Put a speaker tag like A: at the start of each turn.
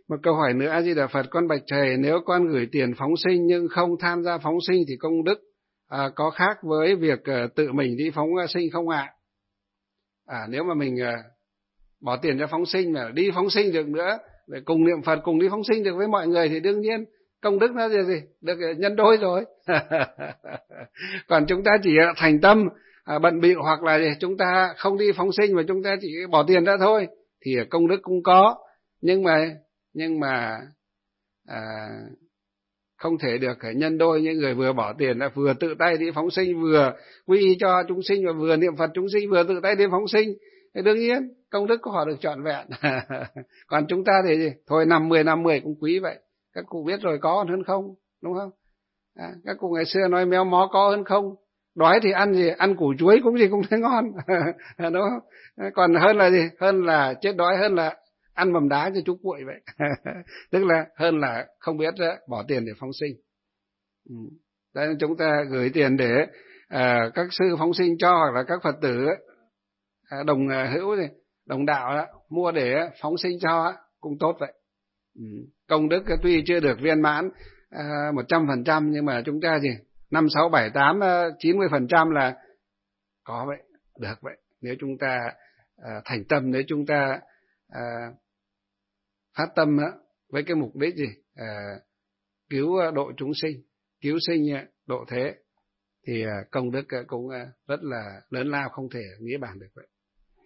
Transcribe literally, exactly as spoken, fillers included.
A: Một câu hỏi nữa, A Di Đà Phật, con bạch thầy, nếu con gửi tiền phóng sinh nhưng không tham gia phóng sinh thì công đức à, có khác với việc à, tự mình đi phóng sinh không ạ? À? à nếu mà mình à, bỏ tiền cho phóng sinh mà đi phóng sinh được nữa, để cùng niệm Phật, cùng đi phóng sinh được với mọi người thì đương nhiên công đức nó là gì? Được nhân đôi rồi. Còn chúng ta chỉ thành tâm à, bận bịu hoặc là gì? Chúng ta không đi phóng sinh mà chúng ta chỉ bỏ tiền ra thôi thì công đức cũng có, nhưng mà nhưng mà à, không thể được nhân đôi. Những người vừa bỏ tiền là vừa tự tay đi phóng sinh, vừa quy y cho chúng sinh và vừa niệm Phật chúng sinh, vừa tự tay đi phóng sinh thì đương nhiên công đức của họ được trọn vẹn. Còn chúng ta thì gì? Thôi năm mươi năm mươi cũng quý vậy. Các cụ biết rồi, có hơn không, đúng không? À, các cụ ngày xưa nói méo mó có hơn không, đói thì ăn gì, ăn củ chuối cũng gì cũng thấy ngon. Đúng không? Còn hơn là gì? Hơn là chết đói, hơn là ăn mầm đá cho chú cuội vậy. Tức là hơn là không biết bỏ tiền để phóng sinh. Ừ. Đây chúng ta gửi tiền để à, các sư phóng sinh cho, hoặc là các Phật tử à, đồng hữu này, đồng đạo đó, mua để phóng sinh cho cũng tốt vậy. Ừ. Công đức tuy chưa được viên mãn một trăm phần trăm nhưng mà chúng ta gì năm sáu bảy tám chín mươi phần trăm là có vậy, được vậy. Nếu chúng ta à, thành tâm, nếu chúng ta à, phát tâm á, với cái mục đích gì à, cứu độ chúng sinh, cứu sinh độ thế, thì công đức cũng rất là lớn lao, không thể nghĩa bàn được vậy.